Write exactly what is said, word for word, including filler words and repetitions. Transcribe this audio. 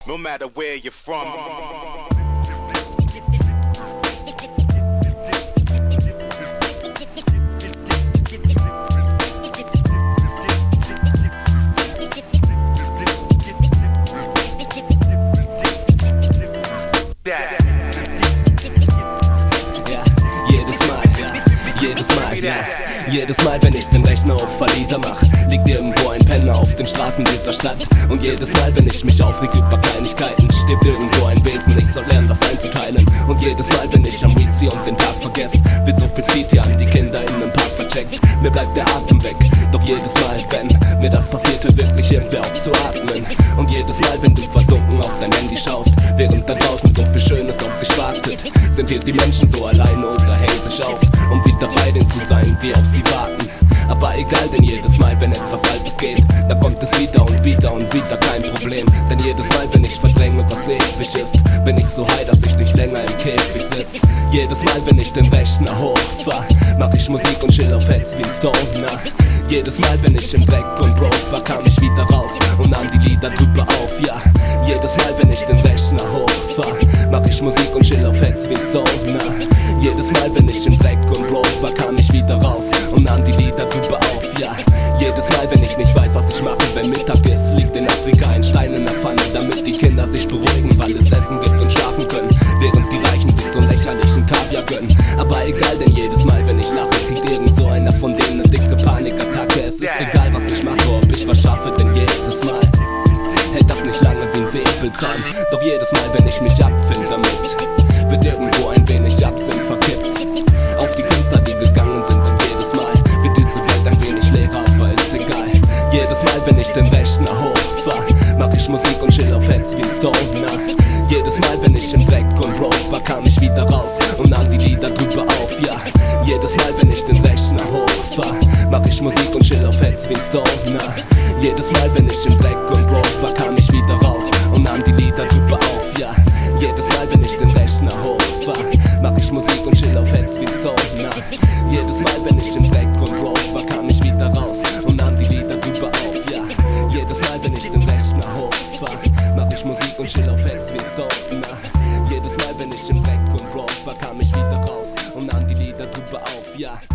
no matter where you're from. Jedes Mal, ja, jedes Mal, wenn ich den Rechner auf Valida mach, liegt irgendwo ein Penner auf den Straßen dieser Stadt. Und jedes Mal, wenn ich mich aufreg über Kleinigkeiten, stirbt irgendwo ein Wesen, ich soll lernen, das einzuteilen. Und jedes Mal, wenn ich am Weed und den Tag vergess, wird so viel Speed hier an die Kinder in den Park vercheckt. Mir bleibt der Atem weg, doch jedes Mal, wenn mir das passiert, hört wirklich irgendwer auf zu atmen. Und jedes Mal, wenn du versunken auf dein Handy schaust, während da draußen so viel Schönes auf dich wartet, sind hier die Menschen so alleine oder hängen sich auf, um wieder bei denen zu sein, die auf sie warten. Aber egal, denn jedes Mal, wenn etwas Altes geht, da kommt es wieder und wieder und wieder, kein Problem. Denn jedes Mal, wenn ich verdränge, was ewig ist, bin ich so high, dass ich nicht länger im Käfig sitz. Jedes Mal, wenn ich den Rechner hochfahr, mach ich Musik und chill auf Heads wie ein Stoner. Jedes Mal, wenn ich im Dreck und broke war, kam ich wieder raus und nahm die Lieder drüber auf, ja. Jedes Mal, wenn ich den Rechner hochfahr, mach ich Musik und chill auf Heads wie ein Stoner. Jedes Mal, wenn ich im Dreck und broke war, kam ich wieder raus und nahm die Lieder drüber auf, ja. Jedes Mal, wenn ich nicht weiß, was ich mache, wenn Mittag ist, liegt in Afrika ein Stein in der Pfanne, damit die Kinder sich beruhigen, weil es Essen gibt und schlafen können, während die Reichen sich so lächerlichen Kaviar gönnen. Aber egal, denn jedes Mal, wenn ich lache, kriegt irgend so einer von denen eine dicke Panikattacke. Es ist egal, was ich mache, ob ich was schaffe, denn jedes Mal hält das nicht lange wie ein Säbelzahn. Doch jedes Mal, wenn ich mich abfind damit, wird irgendwo ein wenig Absinth verkippt auf die Künstler, die gegangen sind. Und jedes Mal wird diese Welt ein wenig leerer, aber ist egal. Jedes Mal, wenn ich den Rechner hochfahr, mach ich Musik und chill auf Heads wie ein Stoner. Jedes Mal, wenn ich im Dreck und broke war, kam ich wieder raus und nahm die Lieder drüber auf, ja. Jedes Mal, wenn ich den Rechner hochfahr, mach ich Musik und chill auf Heads wie ein Stoner. Jedes Mal, wenn ich im Dreck und broke war, kam ich wieder raus und nahm die Lieder drüber auf, ja. Jedes Mal, wenn ich den Rechner hochfahr, mach ich Musik und chill auf Heads wie ein Stoner. Jedes Mal, wenn ich im Dreck und broke war, kam ich wieder raus und nahm die Lieder drüber auf, ja. Jedes Mal, wenn ich den Rechner hochfahr, mach ich Musik und chill auf Heads wie ein Stoner. Jedes Mal, wenn ich im Dreck und broke war, kam ich wieder raus und nahm die Lieder drüber auf, ja.